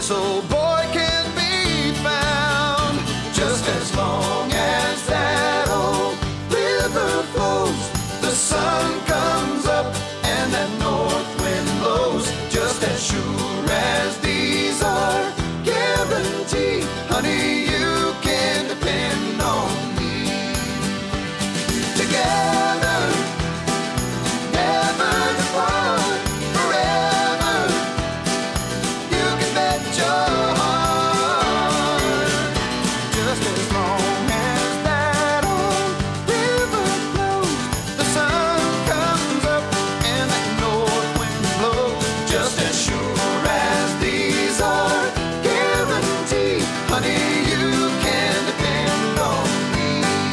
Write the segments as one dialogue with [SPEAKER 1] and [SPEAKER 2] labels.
[SPEAKER 1] this old boy can be found. Just as long as that old river flows, the sun comes up and that north wind blows. Just as sure as these are guaranteed, honey, you can depend on me. Together, never to part, forever, you can bet your heart. Just as long as that old river flows, the sun comes up and that north wind blows. Just as sure as these are guaranteed, honey, you can depend on me.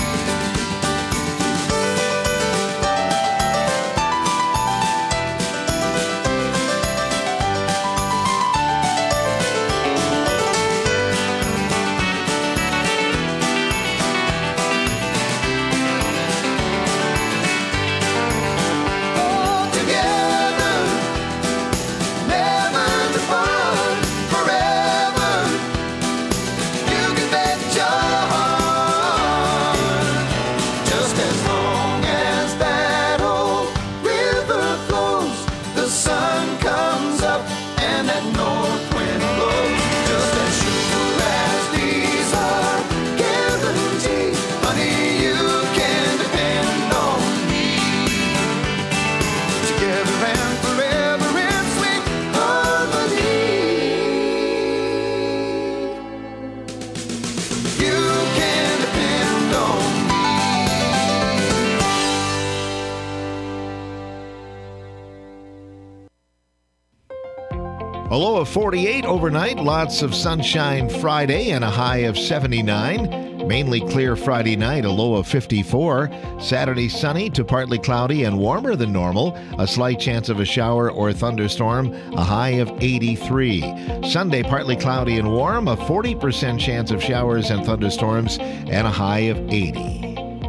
[SPEAKER 1] All together, never to part, forever, you can bet your heart. Just as long as that old river flows, the sun comes up and that north wind blows. Just as sure as these are guaranteed, honey, you can depend on me. Together and forever in sweet harmony, you can depend on me.
[SPEAKER 2] A low of 48 overnight, lots of sunshine Friday and a high of 79. Mainly clear Friday night, a low of 54. Saturday sunny to partly cloudy and warmer than normal. A slight chance of a shower or thunderstorm, a high of 83. Sunday partly cloudy and warm, a 40% chance of showers and thunderstorms, and a high of 80.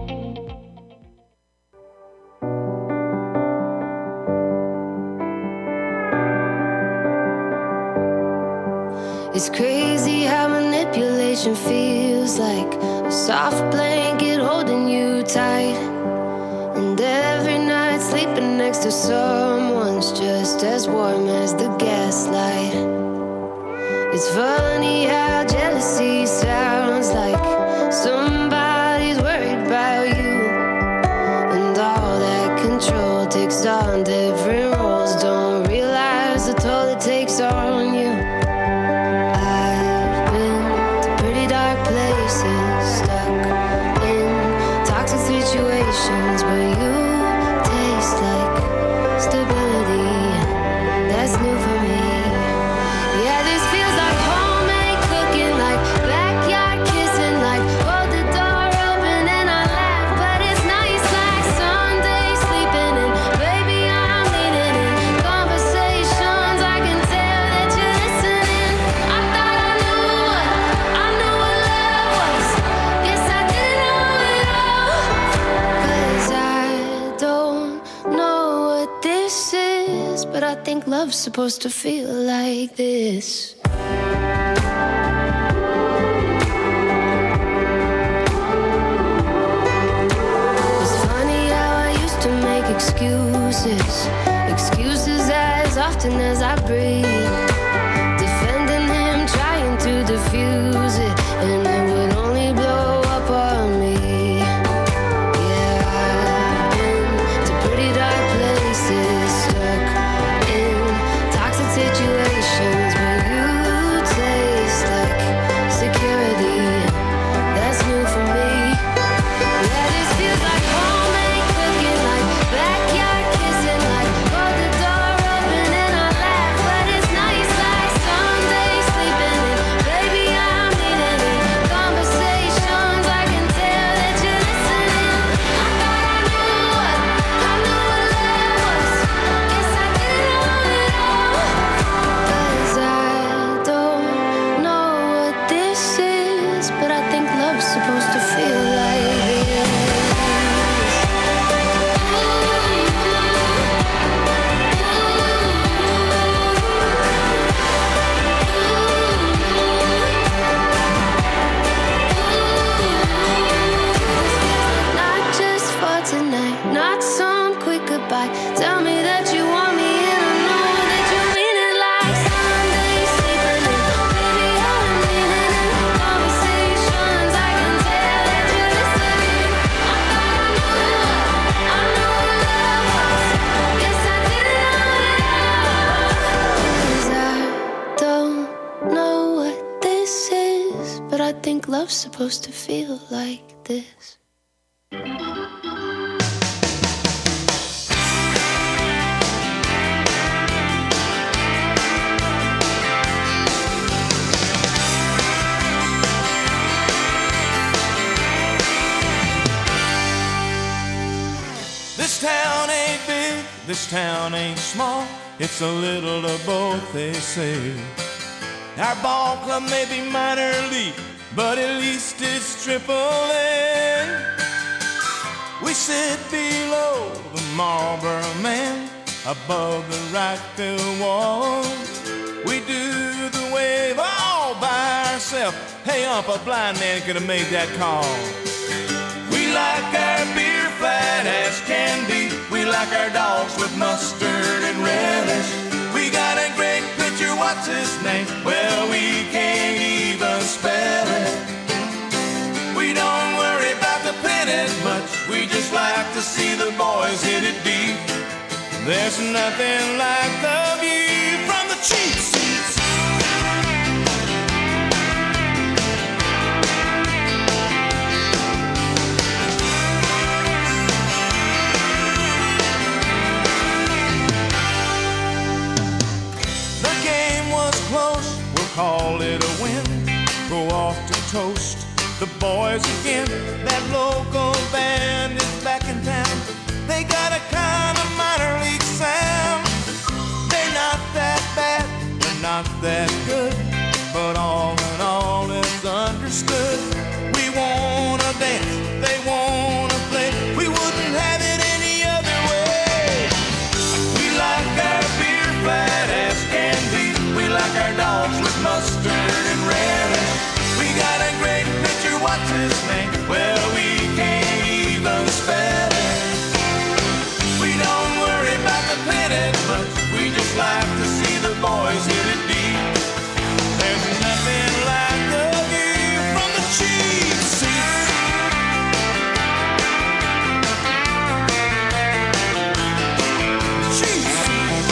[SPEAKER 3] It's crazy how manipulation feels like a soft blanket holding you tight. And every night sleeping next to someone's just as warm as the gaslight. It's funny how jealousy sounds like somebody's worried about you. And all that control takes on different roles. Don't realize the toll it takes on you. I've been to pretty dark places, stuck in toxic situations, but you taste like stability. That's new for me. Yeah, this feels like homemade cooking, like backyard kissing, like hold the door open and I laugh, but it's nice like Sunday sleeping in. Baby, I'm leaning in conversations. I can tell that you're listening. I thought I knew what love was. Guess I didn't know it all. 'Cause I don't know what this is, but I think love's supposed to feel like this. It's funny how I used to make excuses as often as I breathe, defending him, trying to diffuse it, and it would only blow up on me. Yeah, I've been to pretty dark places, stuck in toxic situations, but you taste like security. That's new for me. Yeah, this feels like homemade cooking, like backyard kissing, like hold the door open and I laugh, but it's nice like Sunday sleeping in. Baby, I'm needing in conversations. I can tell that you're listening. I thought I knew what love was. Guess I didn't know it all. 'Cause I think love's supposed to feel like this.
[SPEAKER 1] This town ain't big, this town ain't small. It's a little of both, they say. Our ball club may be minor league, but at least it's Triple-A. We sit below the Marlboro Man, above the right field wall. We do the wave all by ourselves. Hey, a blind man could have made that call. We like our beer flat as can be. We like our dogs with mustard and relish. We got a great pitcher, what's his name? Well, we can't even spell it. We don't worry about the pennant much. We just like to see the boys hit it deep. There's nothing like the view from the cheap seats. Call it a win, go off to toast the boys again. That local band is back in town. They got a kind of minor league sound. They're not that bad, they're not that good, but all in all it's understood. We wanna dance, they wanna play. We wouldn't have it any other way. We like our beer flat as can be. We like our dogs with mustard and relish. We got a great pitcher, what's his name? Well, we can't even spell it. We don't worry about the pennant much. We just like to see the boys hit it deep. There's nothing like the view from the cheap seats. Cheap seats.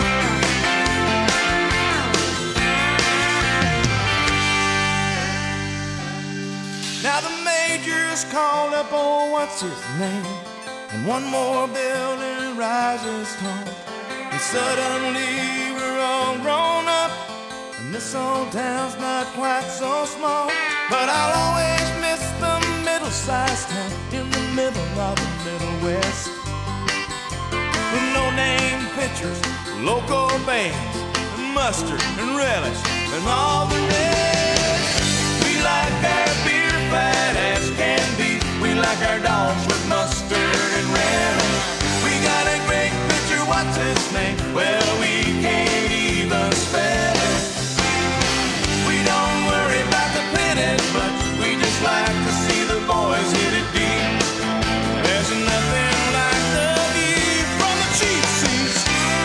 [SPEAKER 1] Now the majors called up old what's his name, and one more building rises tall. And suddenly we're all grown up, and this old town's not quite so small. But I'll always miss the middle-sized town in the middle of the Middle West, with no-name pitchers, local bands, and mustard and relish, and all the rest. We like our beer flat as can be. We like our dogs with mustard and relish. We got a great pitcher, what's his name? Well, we can't even spell it. We don't worry about the pennant much. We just like to see the boys hit it deep. There's nothing like the view from the cheap seats.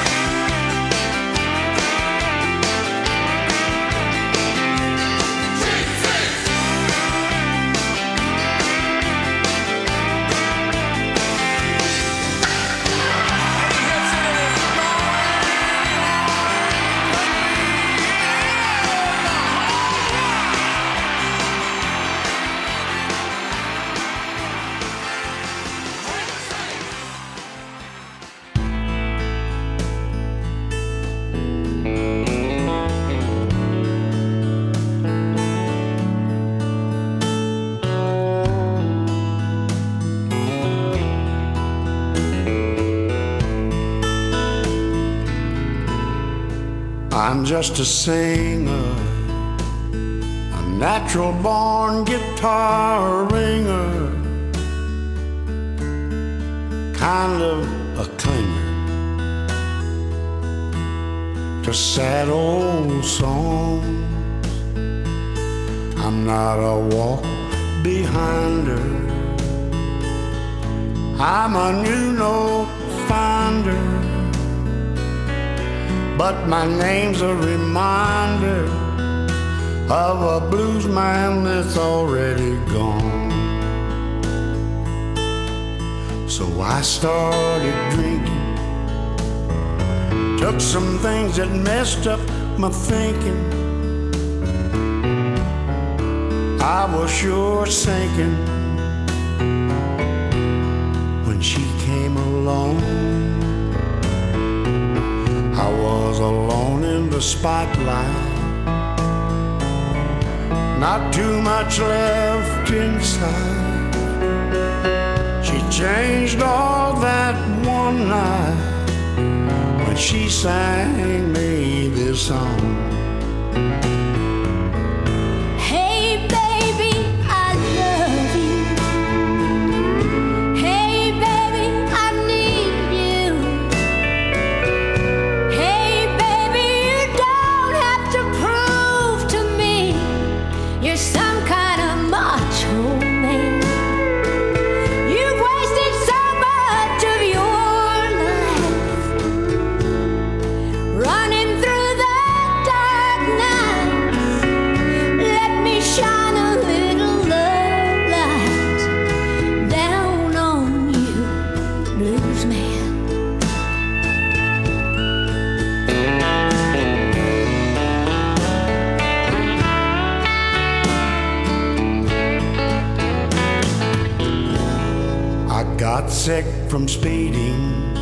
[SPEAKER 4] I'm just a singer, a natural born guitar ringer, kind of a clinger to sad old songs. I'm not a walk behinder, I'm a new note finder. But my name's a reminder of a blues man that's already gone. So I started drinking, took some things that messed up my thinking. I was sure sinking when she came along. I was alone in the spotlight, not too much left inside. She changed all that one night when she sang me this song. Got sick from speeding,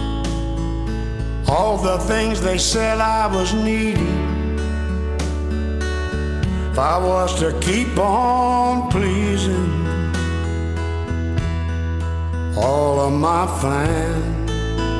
[SPEAKER 4] all the things they said I was needing. If I was to keep on pleasing all of my fans,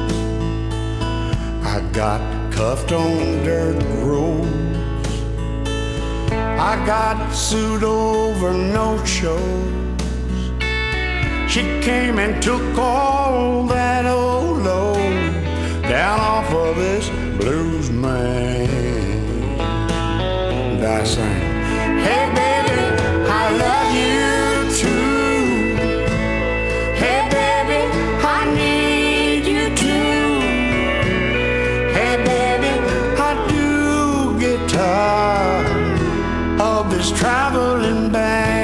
[SPEAKER 4] I got cuffed on dirt roads, I got sued over no shows. She came and took all that old load down off of this blues man. And I sang, hey baby, I love you too. Hey baby, I need you too. Hey baby, I do get tired of this traveling band.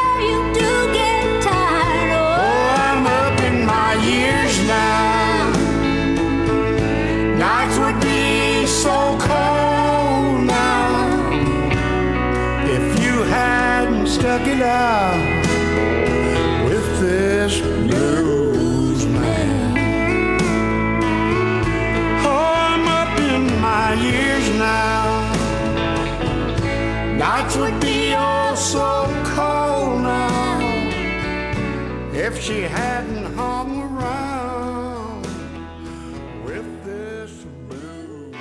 [SPEAKER 4] Nights would be so cold now if you hadn't stuck it out with this blues man. Oh, I'm up in my years now. Nights would be oh so cold now if she hadn't hung around with this blues.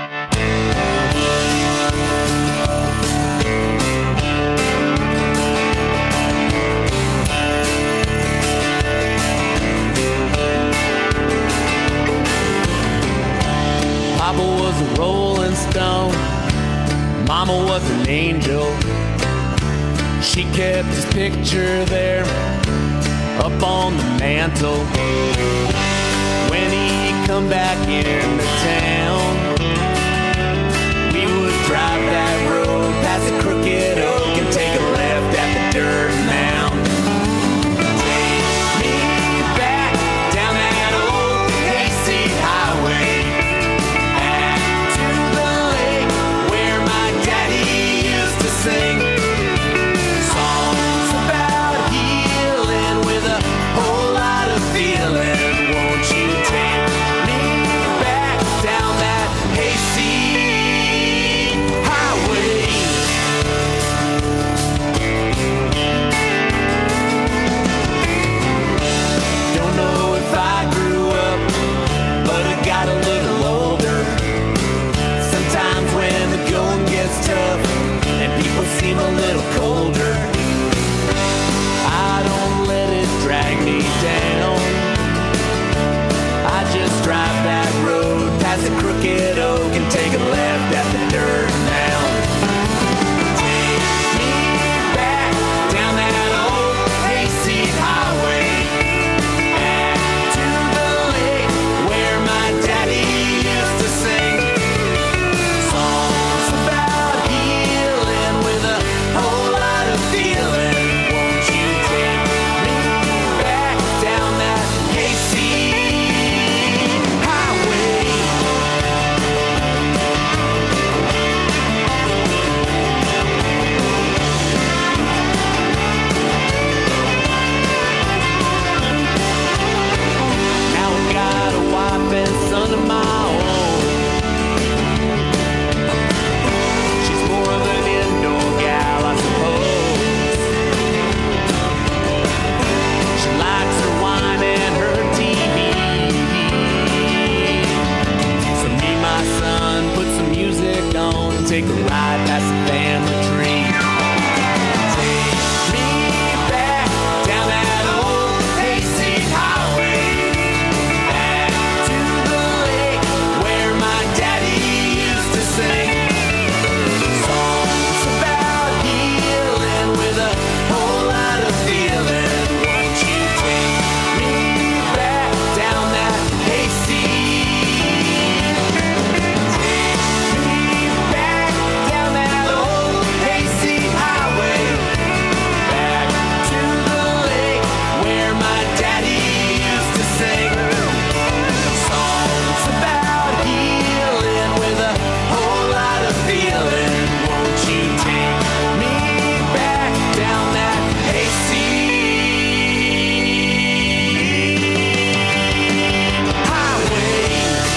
[SPEAKER 5] Papa was a rolling stone, Mama was an angel. She kept his picture there up on the mantle. When he come back into town, we would drive that road past the crooked oak and take a left at the dirt mound. Take me back down that old hayseed highway, back to the lake where my daddy used to sing songs about healing with a whole lot of feeling. Won't you take me back down and take a ride past the family tree. Take me back down that old hayseed highway, back to the lake where my daddy used to sing songs about healing with a whole lot of feeling. Won't you take me back down that hayseed? Take me back down that old hayseed highway, back to the lake where my daddy used to sing songs about healing with a whole lot of feeling. Won't you take me back down that hayseed highway?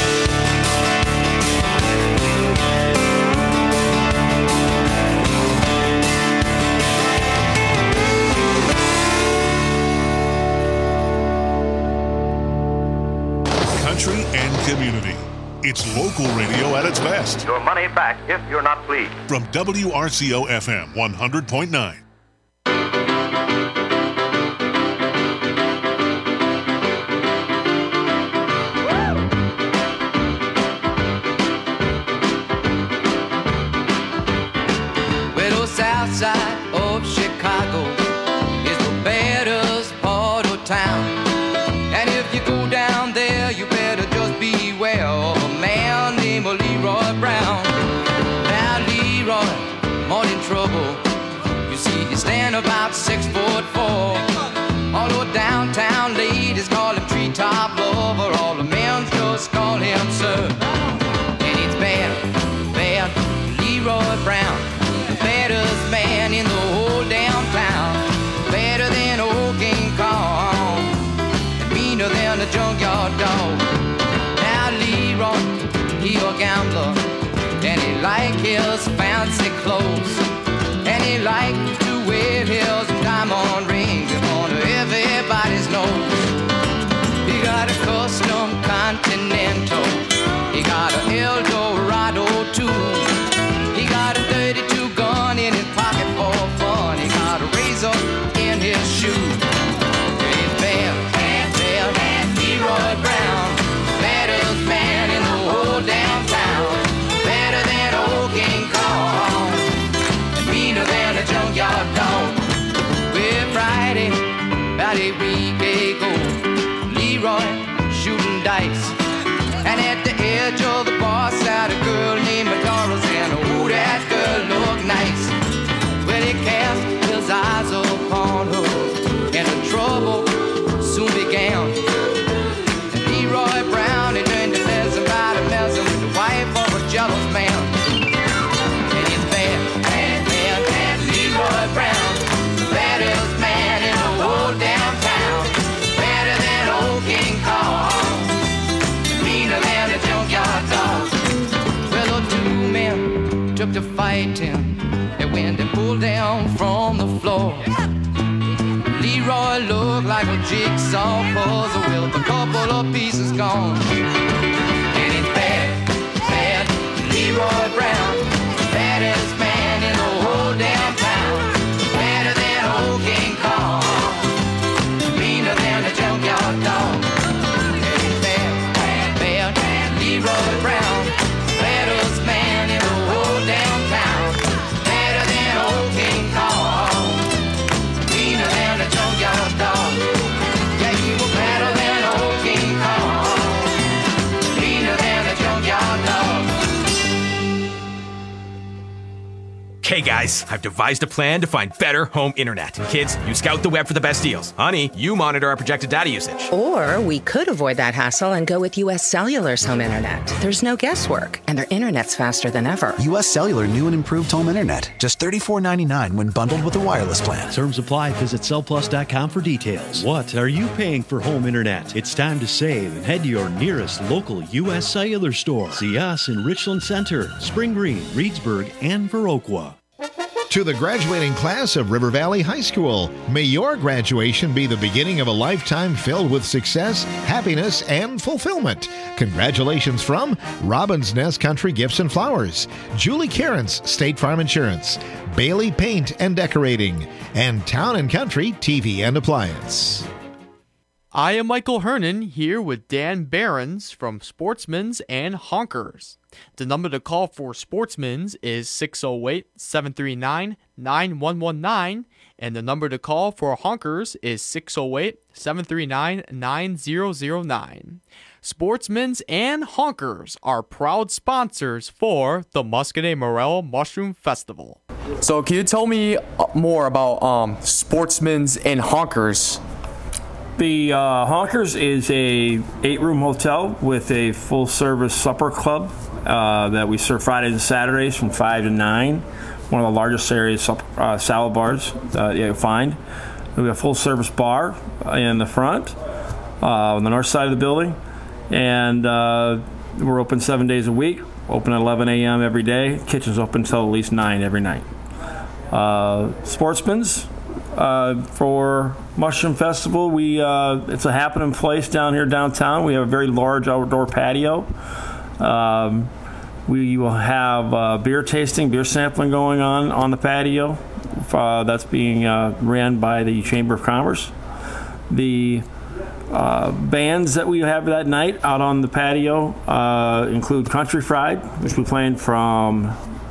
[SPEAKER 6] Country and community. It's local radio at its best.
[SPEAKER 7] Your money back if you're not pleased.
[SPEAKER 6] From WRCO FM 100.9.
[SPEAKER 8] Well, the south side of Chicago is the baddest part of town. And if you go down there, you better just beware of a man named Leroy Brown. Now, Leroy, morning trouble. You see, he stand about 6'4". Although downtown ladies call him treetop lover, all the men just call him sir. And it's bad, bad Leroy Brown, the baddest man in the whole damn town. Better than old King Kong, and meaner than a junkyard dog. Now Leroy, he a gambler, and he like his fancy clothes, and he like to wear his diamond rings on everybody's nose. He got a custom Continental, he got an Eldorado too. He got a 32 gun in his pocket for fun. He got a razor in his shoe. It's bad, bad, bad, bad Leroy Brown, baddest man in the whole damn town. Better than old King Kong, and meaner than a junkyard dog. Well, Friday, about a week ago, Leroy shooting dice, and at the edge of the bar sat a girl named Doris, and oh, that girl looked nice. Well, he cast his eyes upon her, and the trouble soon began. And Leroy Brown, he learned to mess about and messing with the wife of a jealous man. And it's bad, bad, bad, bad Leroy Brown, the baddest man in the whole damn town. Better than old King Kong, meaner than a junkyard dog. Well, the two men took to fighting. They went and pulled down from the floor. Leroy looked like a jigsaw puzzle with a couple of pieces gone. And it's bad, bad Leroy Brown, baddest man in the whole damn town. Better than old King Kong, meaner than a junkyard dog. And it's bad, bad, bad, bad Leroy Brown, baddest man in the whole damn town. Better than old King Kong, meaner than a junkyard dog. Yeah, you were better than old King Kong, meaner than a junkyard dog.
[SPEAKER 9] Okay, guys, I've devised a plan to find better home internet. Kids, you scout the web for the best deals. Honey, you monitor our projected data usage.
[SPEAKER 10] Or we could avoid that hassle and go with U.S. Cellular's home internet. There's no guesswork, and their internet's faster than ever.
[SPEAKER 11] U.S. Cellular new and improved home internet. Just $34.99 when bundled with a wireless plan.
[SPEAKER 12] Terms apply. Visit cellplus.com for details. What are you paying for home internet? It's time to save and head to your nearest local U.S. Cellular store. See us in Richland Center, Spring Green, Reedsburg, and Viroqua.
[SPEAKER 2] to the graduating class of River Valley High School. May your graduation be the beginning of a lifetime filled with success, happiness, and fulfillment. Congratulations from Robin's Nest Country Gifts and Flowers, Julie Cairns, State Farm Insurance, Bailey Paint and Decorating, and Town & Country TV and Appliance.
[SPEAKER 13] I am Michael Hernan here with Dan Behrens from Sportsman's and Honkers. The number to call for Sportsman's is 608-739-9119, and the number to call for Honkers is 608-739-9009. Sportsman's and Honkers are proud sponsors for the Muscadet Morel Mushroom Festival.
[SPEAKER 14] So can you tell me more about Sportsman's and Honkers?
[SPEAKER 15] The Honkers is a 8-room hotel with a full-service supper club that we serve Fridays and Saturdays from 5 to 9. One of the largest areas salad bars you'll find. We have a full-service bar in the front on the north side of the building. And we're open 7 days a week, open at 11 a.m. every day. Kitchen's open until at least 9 every night. Sportsman's. For Mushroom Festival, it's a happening place down here downtown. We have a very large outdoor patio. We will have beer tasting, beer sampling going on the patio. That's being ran by the Chamber of Commerce. The bands that we have that night out on the patio include Country Fried, which we playing from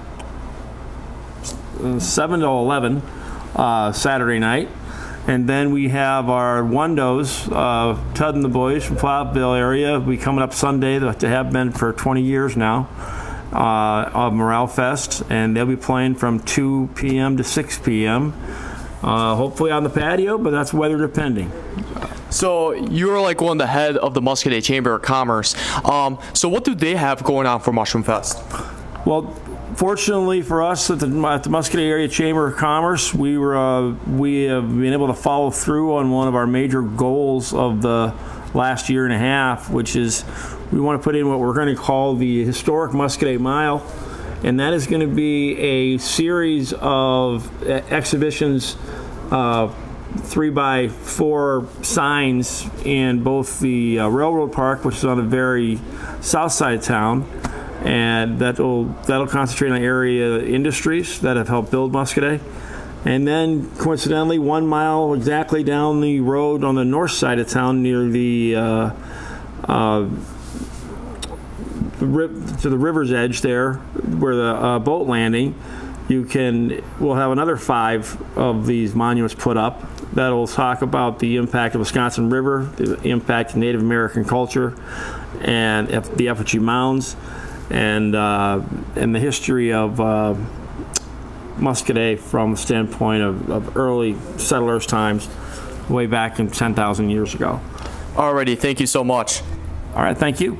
[SPEAKER 15] 7 to 11. Saturday night. And then we have our Wondos, Tud and the boys from Ploughville area. We coming up Sunday, they have been for 20 years now, of Morale Fest, and they'll be playing from 2 p.m. to 6 p.m. Hopefully on the patio, but that's weather depending.
[SPEAKER 14] So you're like one of the head of the Muscadet Chamber of Commerce. So what do they have going on for Mushroom Fest?
[SPEAKER 15] Well, fortunately for us at the Muscadet Area Chamber of Commerce, we have been able to follow through on one of our major goals of the last year and a half, which is we want to put in what we're going to call the Historic Muscadet Mile, and that is going to be a series of exhibitions, 3x4 signs in both the Railroad Park, which is on the very south side of town, and that'll concentrate on area industries that have helped build Muscadet. And then, coincidentally, 1 mile exactly down the road on the north side of town near to the river's edge there, where the boat landing, we'll have another 5 of these monuments put up that'll talk about the impact of Wisconsin River, the impact of Native American culture, and the effigy mounds, and the history of Muscadet from the standpoint of early settlers' times, way back in 10,000 years ago.
[SPEAKER 14] Alrighty, thank you so much.
[SPEAKER 15] All right, thank you.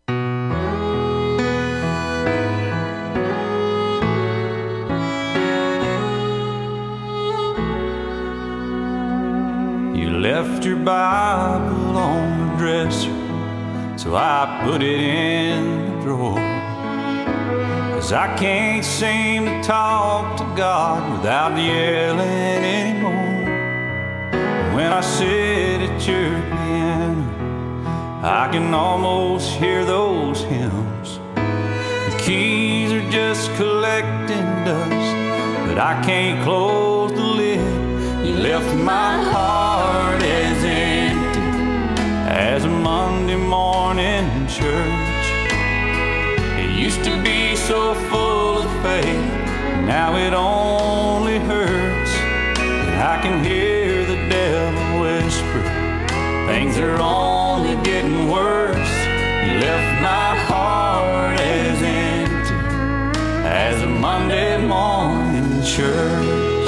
[SPEAKER 16] You left your Bible on the dresser, so I put it in the drawer. 'Cause I can't seem to talk to God without yelling anymore. When I sit at your piano, I can almost hear those hymns. The keys are just collecting dust, but I can't close the lid. You left my heart as empty as a Monday morning church. It used to be so full of faith, now it only hurts. And I can hear the devil whisper, things are only getting worse. You left my heart as empty as a Monday morning church.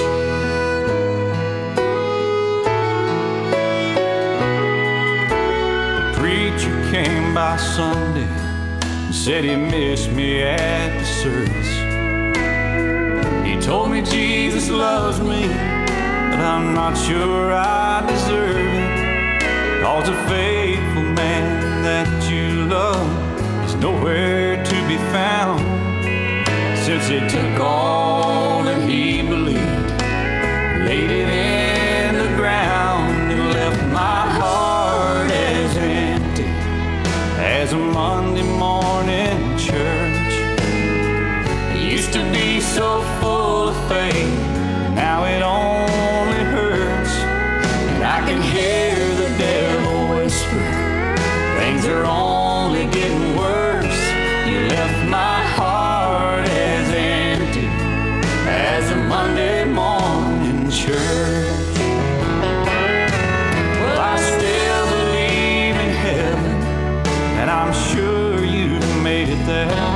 [SPEAKER 16] The preacher came by Sunday, said he missed me at the service. He told me Jesus loves me, but I'm not sure I deserve it. 'Cause a faithful man that you love is nowhere to be found, since he took all that he he believed. Laid it in the ground and left my heart as empty as a Monday morning church. It used to be so full of faith, now it only hurts. And I can hear the devil whisper, things are only getting worse. You left my heart as empty as a Monday morning church. Well, I still believe in heaven, and I'm sure you've made it there.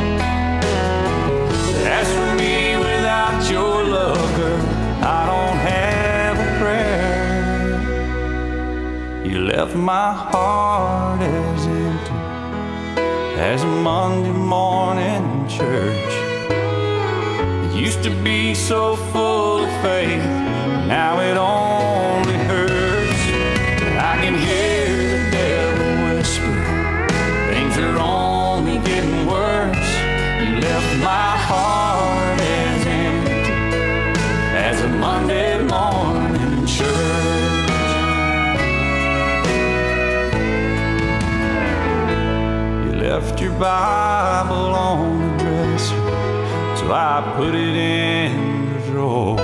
[SPEAKER 16] As for me, without your love, girl, I don't have a prayer. You left my heart as empty as a Monday morning church. It used to be so full of faith, now it only hurts. I can hear the devil whisper, things are only getting worse. You left my heart as empty as a Monday morning church. Left your Bible on the dresser, so I put it in the drawer.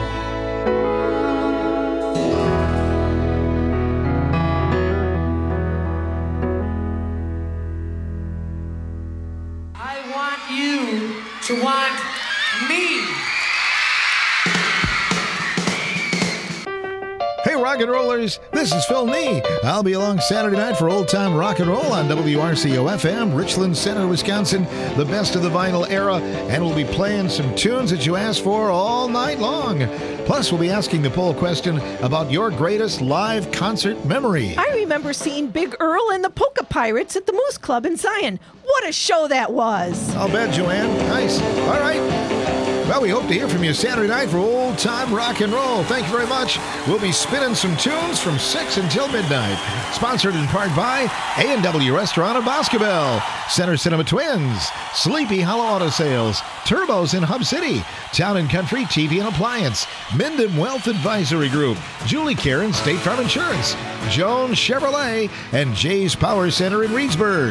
[SPEAKER 17] I want you to want me.
[SPEAKER 2] Hey, rock and rollers, this is Phil Nee. I'll be along Saturday night for Old Time Rock and Roll on WRCO-FM, Richland Center, Wisconsin, the best of the vinyl era, and we'll be playing some tunes that you asked for all night long. Plus, we'll be asking the poll question about your greatest live concert memory.
[SPEAKER 18] I remember seeing Big Earl and the Polka Pirates at the Moose Club in Zion. What a show that was.
[SPEAKER 2] I'll bet, Joanne. Nice. All right. Well, we hope to hear from you Saturday night for Old Time Rock and Roll. Thank you very much. We'll be spinning some tunes from 6 until midnight. Sponsored in part by A&W Restaurant of Boscobel, Center Cinema Twins, Sleepy Hollow Auto Sales, Turbos in Hub City, Town & Country TV and Appliance, Minden Wealth Advisory Group, Julie Karen State Farm Insurance, Jones Chevrolet, and Jay's Power Center in Reedsburg.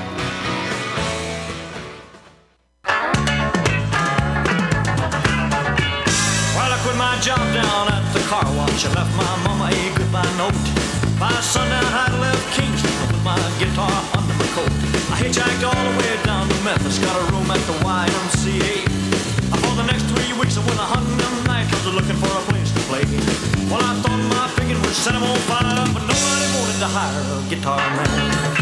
[SPEAKER 19] Job down at the car wash. I left my mama a goodbye note. By sundown I left Kingston with my guitar under my coat. I hitchhiked all the way down to Memphis, got a room at the YMCA. For the next 3 weeks I went hunting them nightclubs looking for a place to play. Well, I thought my picking would set them on fire, but nobody wanted to hire a guitar man.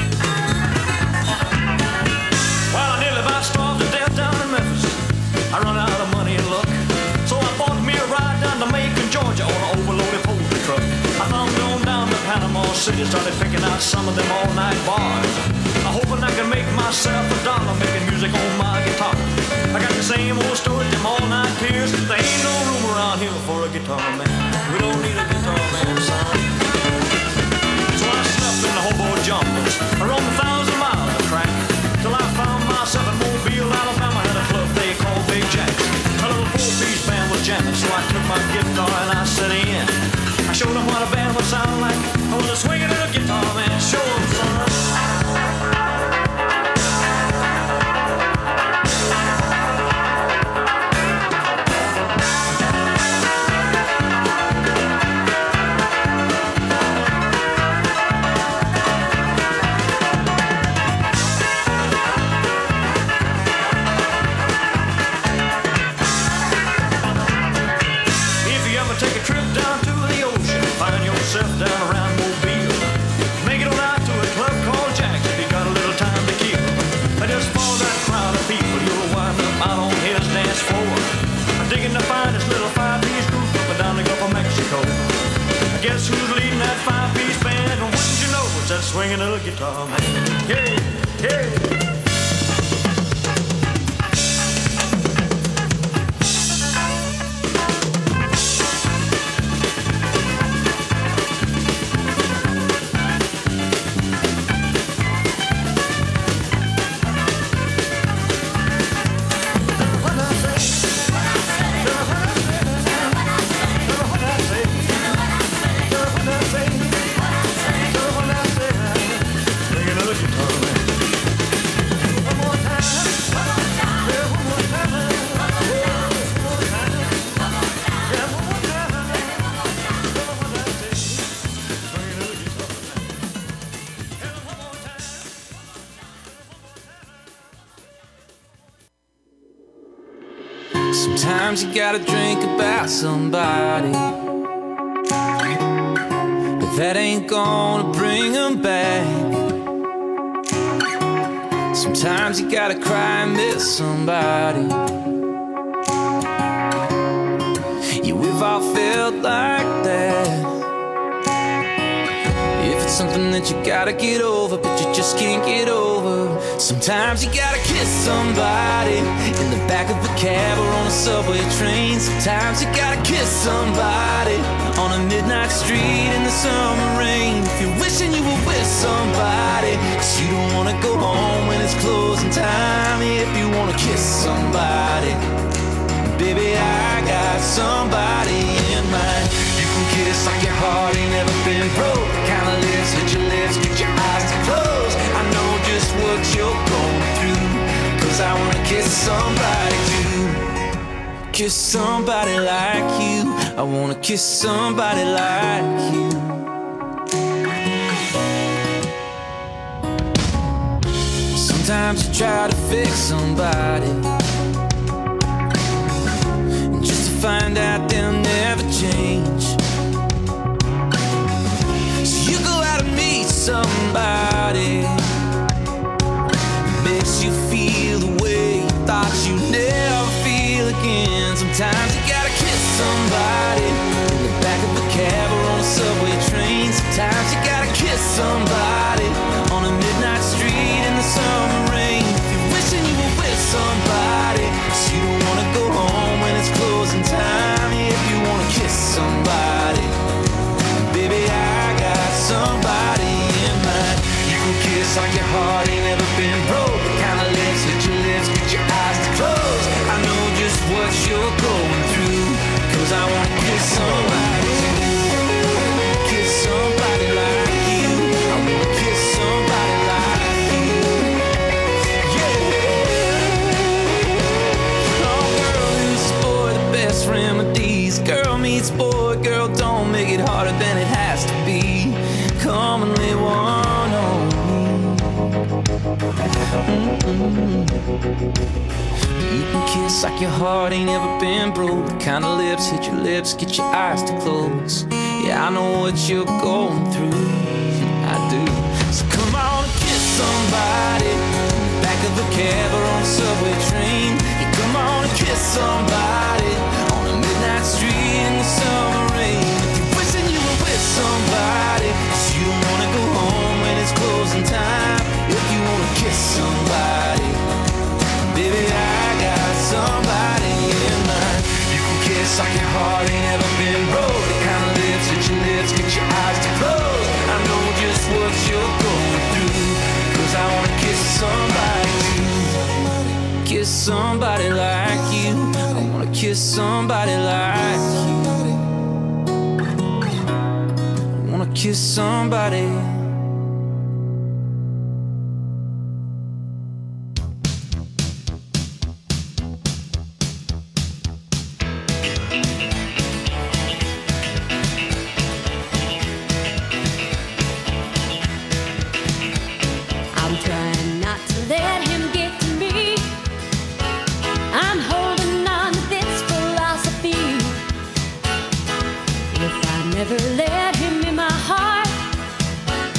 [SPEAKER 19] Well, I nearly about starved to death down in Memphis. I run out of money and luck, so I bought me a ride down to Macon, Georgia on an overloaded poultry truck. I thumbed on down to Panama City, started picking out some of them all-night bars. I'm hoping I can make myself $1 making music on my guitar. I got the same old story, them all-night tears. There ain't no room around here for a guitar man. We don't need a guitar man, son. So I slept in the hobo jumpers. I roamed 1,000 miles of track till I found myself in Mobile, Alabama. Had a club they called Big Jack's. A little 4-piece band was jamming, so I took my guitar and I set in. I showed them what a band would sound like. I was a swinging little guitar man. Show them, son. Down around Mobile, make it on out to a club called Jack's if you got a little time to kill. I just follow that crowd of people, you'll wind up out on his dance floor. I'm digging the finest little 5-piece group up and down the Gulf of Mexico. I guess who's leading that 5-piece band? And wouldn't you know it's that swinging little guitar man? Yeah, yeah.
[SPEAKER 16] Sometimes you gotta drink about somebody, but that ain't gonna bring them back. Sometimes you gotta cry and miss somebody. Yeah, we've all felt like that. If it's something that you gotta get over, but you just can't get over. Sometimes you gotta kiss somebody in the back of a cab or on a subway train. Sometimes you gotta kiss somebody on a midnight street in the summer rain. If you're wishing you were with somebody, 'cause you don't wanna go home when it's closing time. If you wanna kiss somebody, baby, I got somebody in mind. You can kiss like your heart ain't never been broke. Kind of lips, hit your lips, get your eyes to close. I know just what you're going through, 'cause I wanna kiss somebody too. Kiss somebody like you. I wanna kiss somebody like you. Sometimes you try to fix somebody, just to find out they'll never change. So you go out and meet somebody, makes you feel the way you thought you'd never feel again. Sometimes you gotta kiss somebody in the back of a cab or on a subway train. Sometimes you gotta kiss somebody on a midnight street in the summer rain. If you're wishing you were with somebody, 'cause you don't wanna go home when it's closing time. If you wanna kiss somebody, baby, I got somebody in mind. You can kiss like your heart ain't never been broke. The kind of lips, hit your lips, get your eyes to close. I know just what you're going through, 'cause I wanna kiss somebody too. Kiss somebody like you. I wanna kiss somebody like you. Yeah. Oh, girl, who's this boy, the best remedies? Girl meets boy, girl, don't make it harder than it has to be. Come and lay one on me. You can kiss like your heart ain't ever been broke. The kind of lips, hit your lips, get your eyes to close. Yeah, I know what you're going through. I do. So come on and kiss somebody in the back of a cab or on a subway train. Yeah, come on and kiss somebody on a midnight street in the summer rain. If you're wishing you were with somebody, 'cause you don't wanna go home when it's closing time. If you wanna kiss somebody, baby, I got somebody in mind. You can kiss like your heart ain't ever been broke. The kind of lips, hit your lips, get your eyes to close. I know just what you're going through, 'cause I wanna kiss somebody too. Kiss somebody like you. I wanna kiss somebody like you. I wanna kiss somebody.
[SPEAKER 20] I'm trying not to let him get to me. I'm holding on to this philosophy. If I never let him in my heart,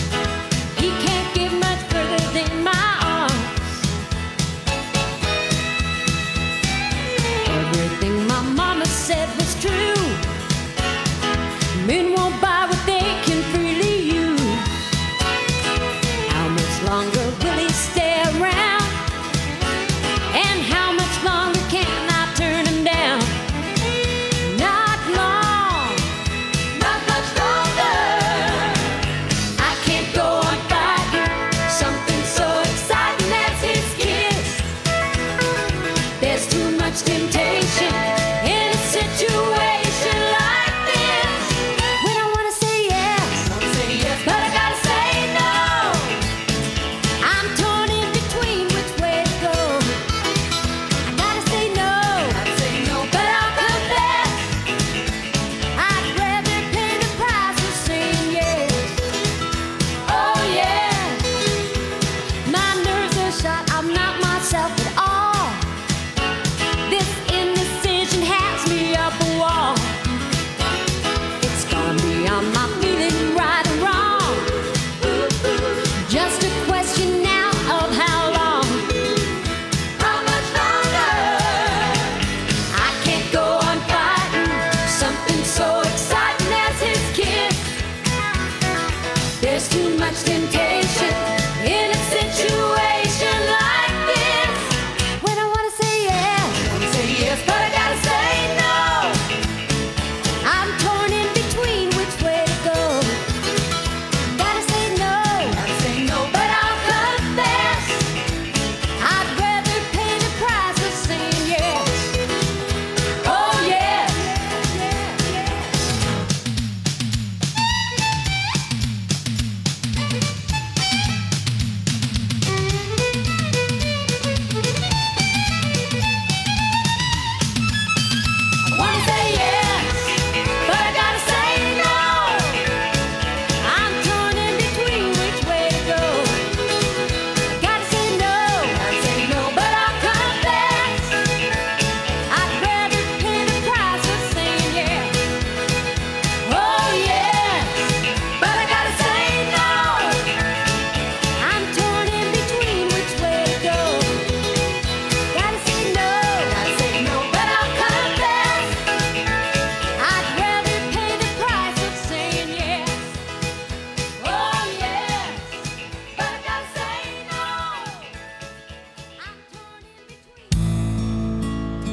[SPEAKER 20] Wanna say yes, but I gotta say no. I'm torn in between which way to go. Gotta say no, but I'll confess I'd rather pay the price of saying yes. Oh yes, but I gotta say no. I'm torn in between which way to go. Gotta say no, but I'll confess I'd rather pay the price of saying yes. Oh yes, but I gotta say no. I'm torn in between.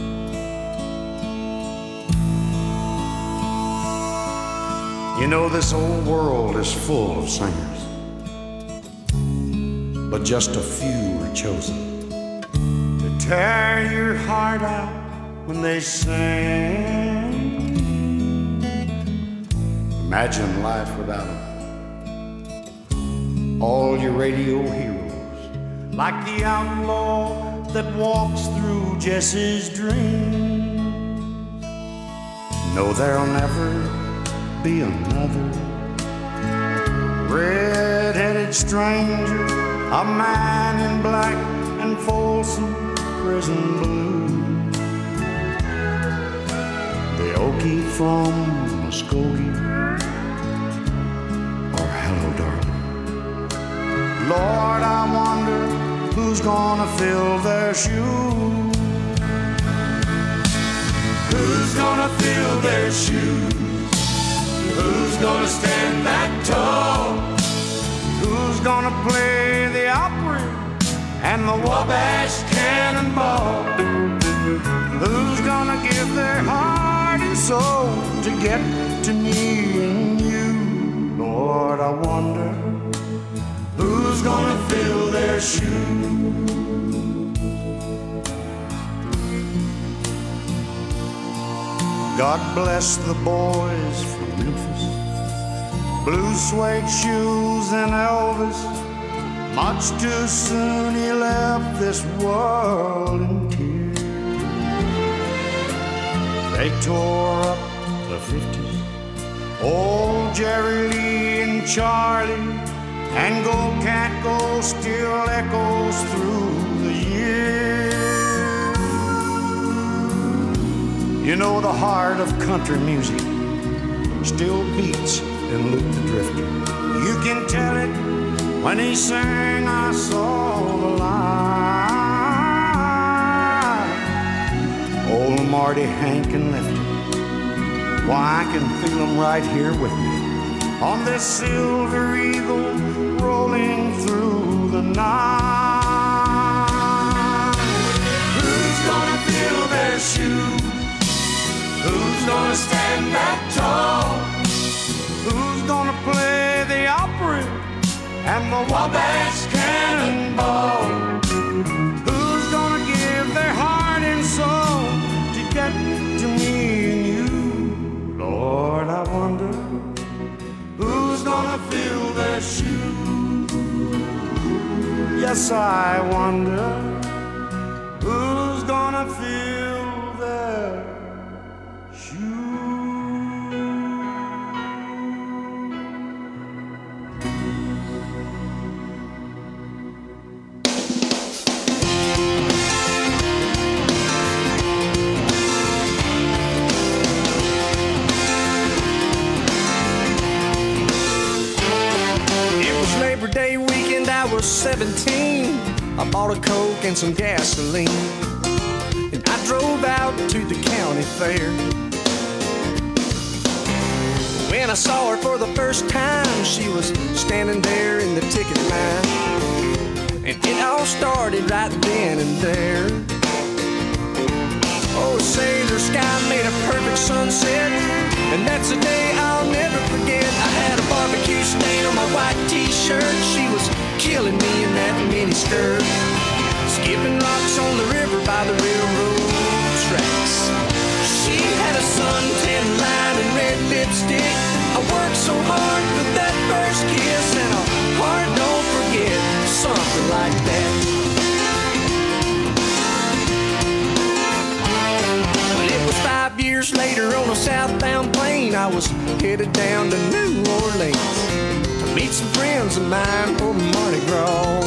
[SPEAKER 4] You know, this old world is full of singers, but just a few are chosen to tear your heart out when they sing. Imagine life without them. All your radio heroes, like the outlaw that walks through Jesse's dreams. No, there'll never be another red-headed stranger, a man in black and Folsom prison blue, the Okie from Muskogee, or Hello Darling. Lord, I wonder who's gonna fill their shoes. Who's gonna fill their shoes? Who's gonna stand that tall? Who's gonna play the Opry and the Wabash Cannonball? Who's gonna give their heart and soul to get to me and you? Lord, I wonder who's gonna fill their shoes. God bless the boys from Memphis, blue suede shoes and Elvis. Much too soon he left this world in tears. They tore up the 50s, old Jerry Lee and Charlie, and Go Can't Go still echoes through the years. You know, the heart of country music still beats in Luke the Drifter. You can tell it when he sang I Saw the Line. Old Marty, Hank, and Lefty, why, I can feel them right here with me on this silver eagle rolling through the night. Who's gonna fill their shoes? Who's gonna stand that tall? Who's gonna play the Opry and the Wabash Cannonball? Who's gonna give their heart and soul to get to me and you? Lord, I wonder who's gonna fill their shoes. Yes, I wonder who's gonna fill their shoes.
[SPEAKER 1] Labor Day weekend, I was 17. I bought a Coke and some gasoline, and I drove out to the county fair. When I saw her for the first time, she was standing there in the ticket line, and it all started right then and there. Oh, sailor sky made a perfect sunset, and that's a day I'll never forget. I had a barbecue stain on my white t-shirt. She was killing me in that mini skirt, skipping rocks on the river by the railroad tracks. She had a suntan line and red lipstick. I worked so hard for that first kiss, and a heart don't forget something like that. But it was 5 years
[SPEAKER 21] years later on a southbound plane, I was headed down to New Orleans to meet some friends of mine for Mardi Gras.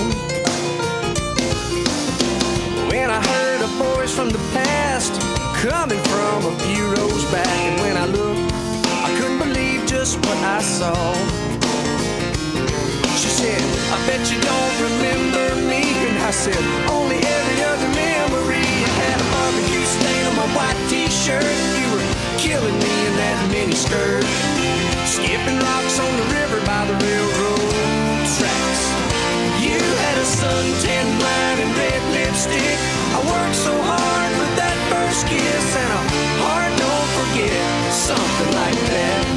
[SPEAKER 21] When I heard a voice from the past coming from a few rows back, and when I looked, I couldn't believe just what I saw. She said, I bet you don't remember me. And I said, only every other memory. I had a barbecue stain on my white t-shirt. You were killing me in that mini skirt, skipping rocks on the river by the railroad tracks. You had a suntan line and red lipstick. I worked so hard for that first kiss, and a heart don't forget, something like that.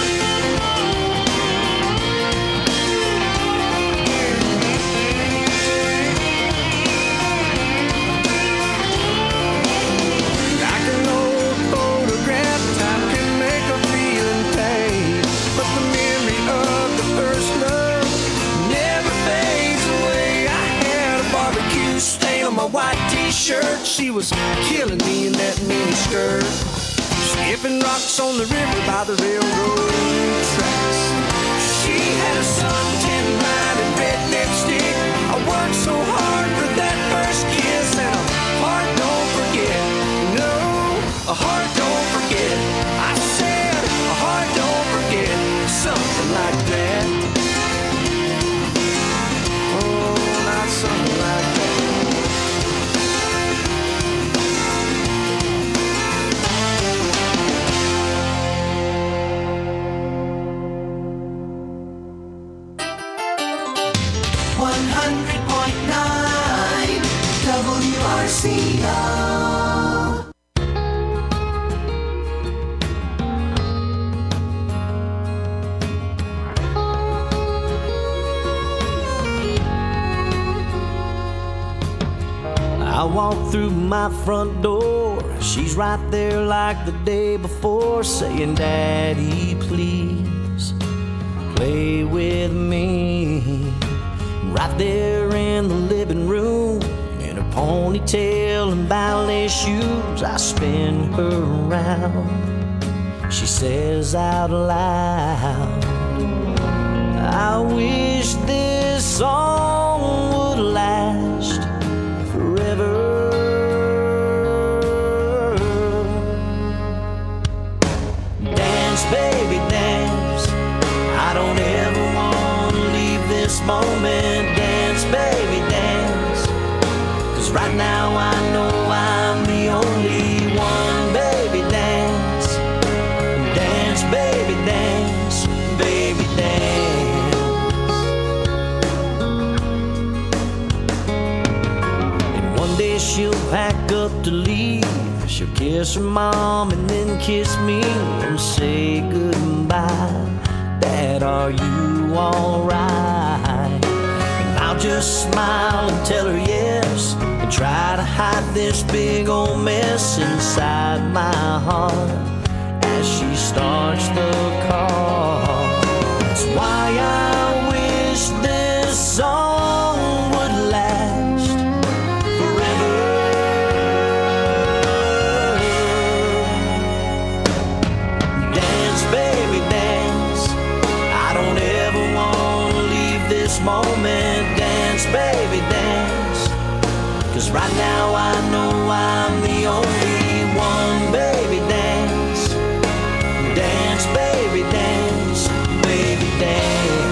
[SPEAKER 21] White t-shirt, she was killing me in that mini skirt, skipping rocks on the river by the railroad tracks. She had a suntan line and red lipstick. I worked so hard for that first kiss, and a heart don't forget. No, a heart don't forget. I said a heart don't forget, something like that. Oh, not something like that.
[SPEAKER 1] WRCO.
[SPEAKER 22] I walk through my front door, she's right there like the day before, saying, Daddy, please play with me. Right there in the living room, in her ponytail and ballet shoes, I spin her around. She says out loud, I wish this song would last forever. Dance, baby, dance. I don't ever want to leave this moment. Dance, baby, dance. 'Cause right now I know I'm the only one. Baby, dance. Dance, baby, dance. Baby, dance. And one day she'll pack up to leave. She'll kiss her mom and then kiss me and say goodbye. Dad, are you alright? And I'll just smile and tell her yes, and try to hide this big old mess inside my heart as she starts the car. That's why I wish this song would last forever. Dance, baby, dance. I don't ever want to leave this moment. Dance, baby, dance. 'Cause right now I know I'm the only one. Baby, dance. Dance, baby, dance. Baby, dance.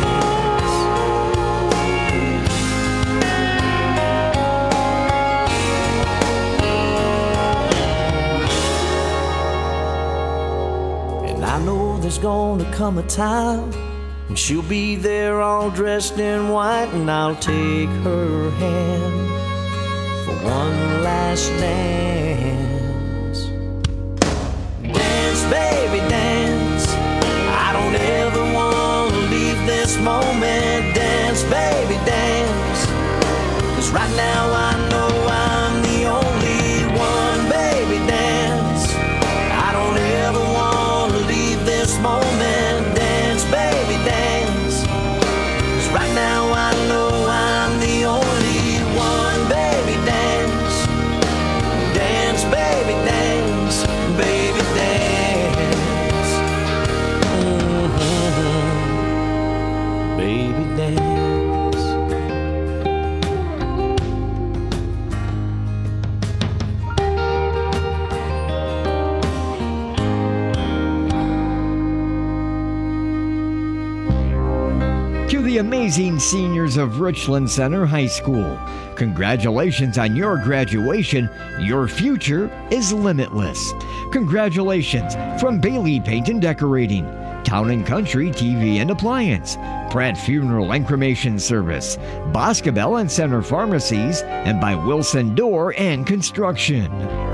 [SPEAKER 22] And I know there's gonna come a time when she'll be there all dressed in white, and I'll take her hand for one last dance. Dance, baby, dance. I don't ever want to leave this moment. Dance, baby, dance. 'Cause right now I know I'm the only one. Baby, dance. I don't ever want to leave this moment. Dance, baby, dance. 'Cause right now I know I'm the only one. Baby, dance. Dance, baby.
[SPEAKER 3] the amazing seniors of Richland Center High School. Congratulations on your graduation. Your future is limitless. Congratulations from Bailey Paint and Decorating, Town & Country TV and Appliance, Pratt Funeral and Cremation Service, Boscobel and Center Pharmacies, and by Wilson Door and Construction.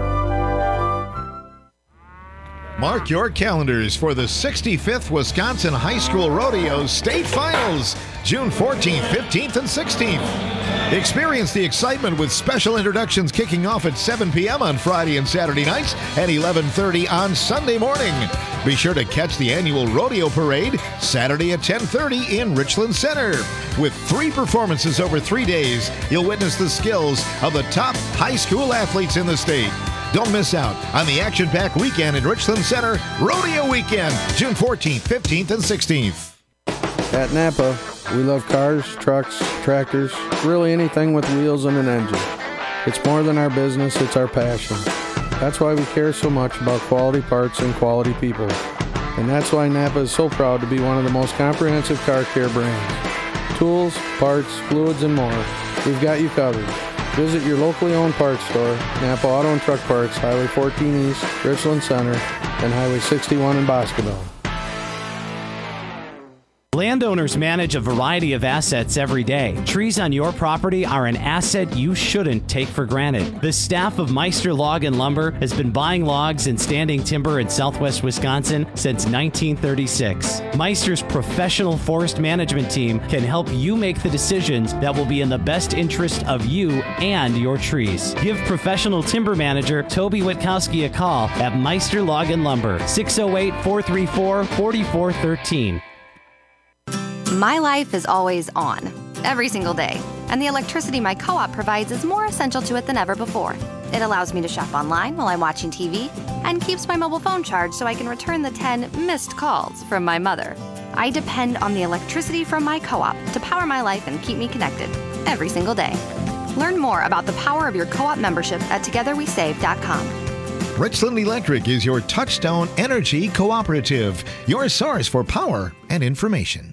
[SPEAKER 2] Mark your calendars for the 65th Wisconsin High School Rodeo State Finals, June 14th, 15th, and 16th. Experience the excitement with special introductions kicking off at 7 p.m. on Friday and Saturday nights and 11:30 on Sunday morning. Be sure to catch the annual rodeo parade Saturday at 10:30 in Richland Center. With 3 performances over 3 days, you'll witness the skills of the top high school athletes in the state. Don't miss out on the action-packed weekend in Richland Center, Rodeo Weekend, June 14th, 15th, and 16th.
[SPEAKER 5] At Napa, we love cars, trucks, tractors, really anything with wheels and an engine. It's more than our business, it's our passion. That's why we care so much about quality parts and quality people. And that's why Napa is so proud to be one of the most comprehensive car care brands. Tools, parts, fluids, and more. We've got you covered. Visit your locally owned parts store, Napa Auto and Truck Parts, Highway 14 East, Richland Center, and Highway 61 in Boscobel.
[SPEAKER 23] Landowners manage a variety of assets every day. Trees on your property are an asset you shouldn't take for granted. The staff of Meister Log and Lumber has been buying logs and standing timber in southwest Wisconsin since 1936. Meister's professional forest management team can help you make the decisions that will be in the best interest of you and your trees. Give professional timber manager Toby Witkowski a call at Meister Log and Lumber, 608-434-4413.
[SPEAKER 24] My life is always on, every single day, and the electricity my co-op provides is more essential to it than ever before. It allows me to shop online while I'm watching TV and keeps my mobile phone charged so I can return the 10 missed calls from my mother. I depend on the electricity from my co-op to power my life and keep me connected every single day. Learn more about the power of your co-op membership at togetherwesave.com.
[SPEAKER 2] Richland Electric is your Touchstone Energy Cooperative, your source for power and information.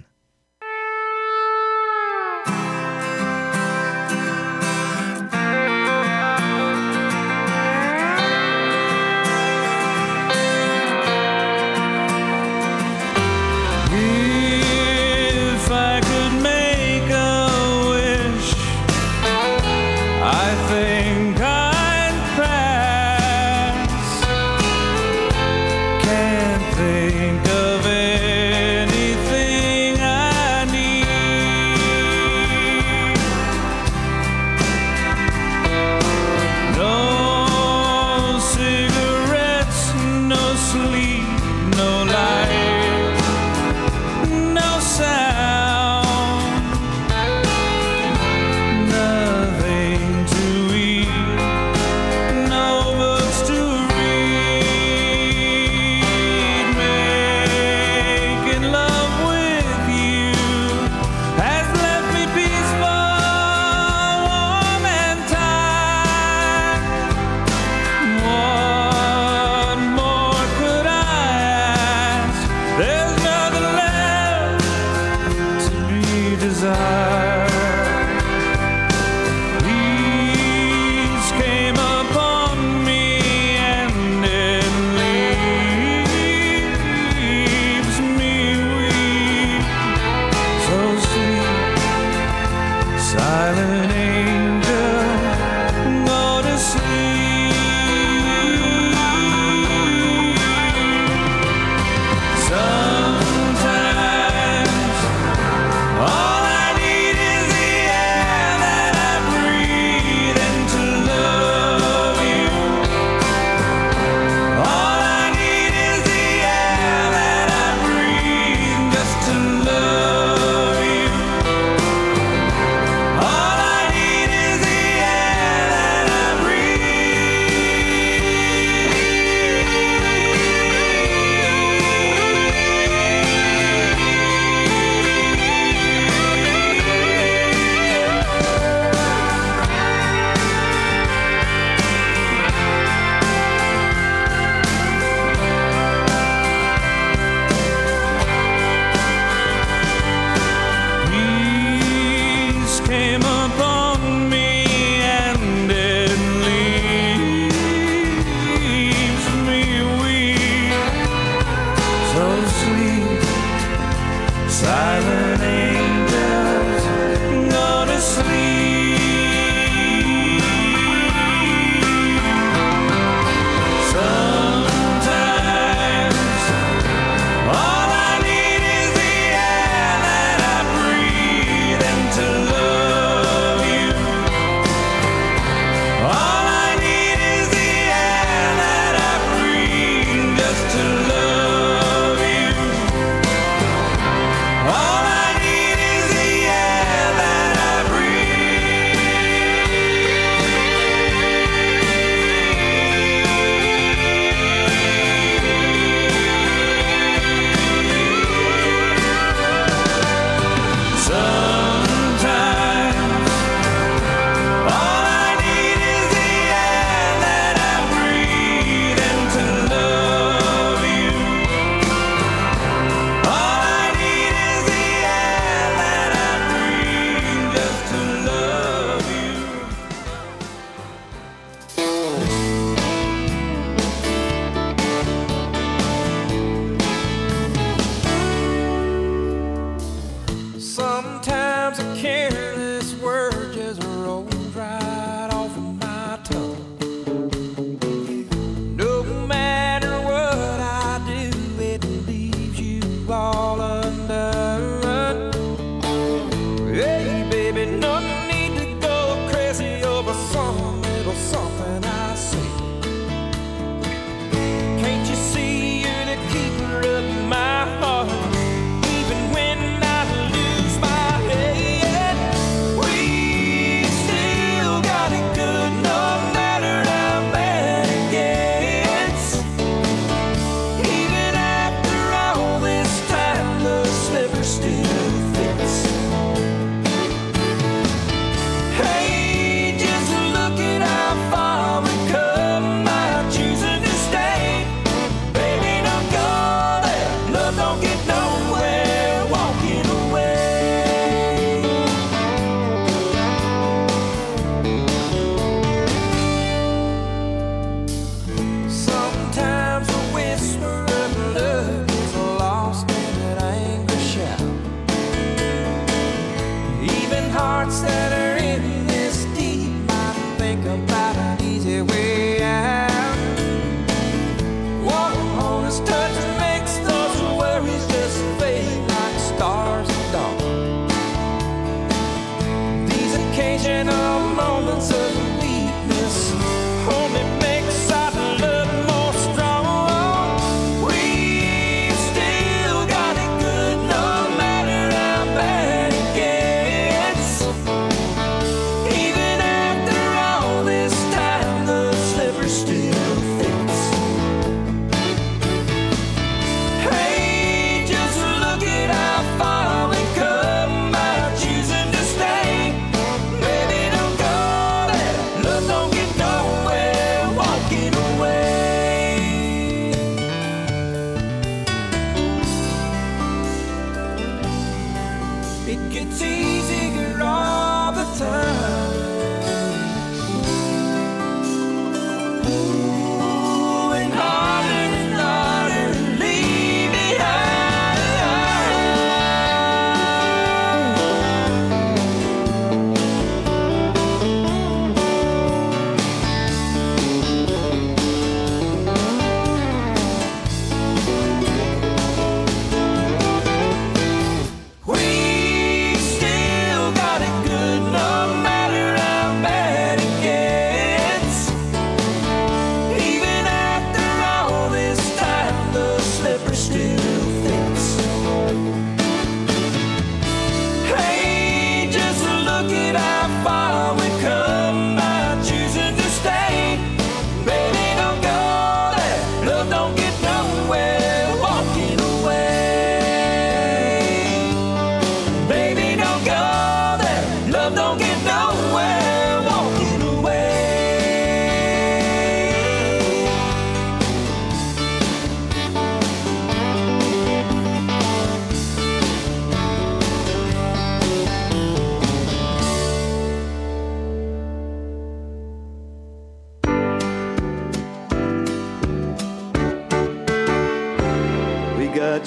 [SPEAKER 21] got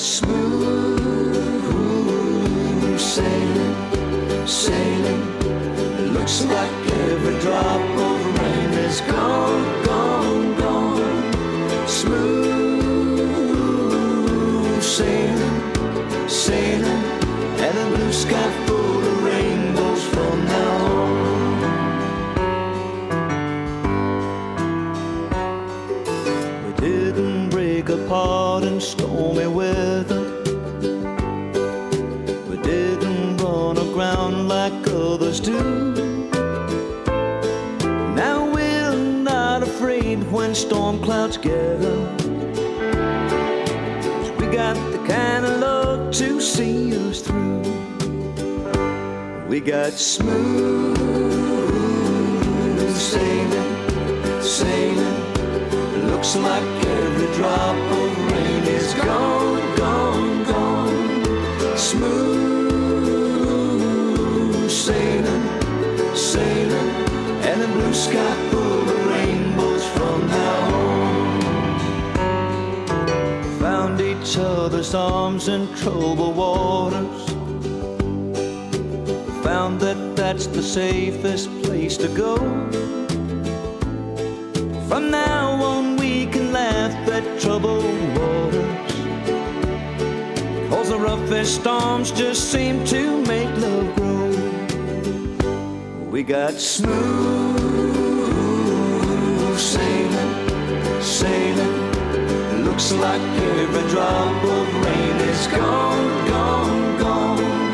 [SPEAKER 21] smooth sailing, sailing. It looks like every drop of rain is gone, gone, gone. Smooth sailing, sailing, and a blue sky full of rainbows from now on. We didn't break apart in stormy weather. We didn't run aground like others do. Now we're not afraid when storm clouds gather. We got the kind of love to see us through. We got smooth sailing, sailing. It looks like every drop of rain is gone, gone, gone. Smooth sailing, sailing, and a blue sky full of rainbows from now on. Found each other's arms in troubled waters. Found that that's the safest place to go. From now on we can laugh at troubled waters, 'cause the roughest storms just seem to make love grow. We got smooth sailing, sailing. Looks like every drop of rain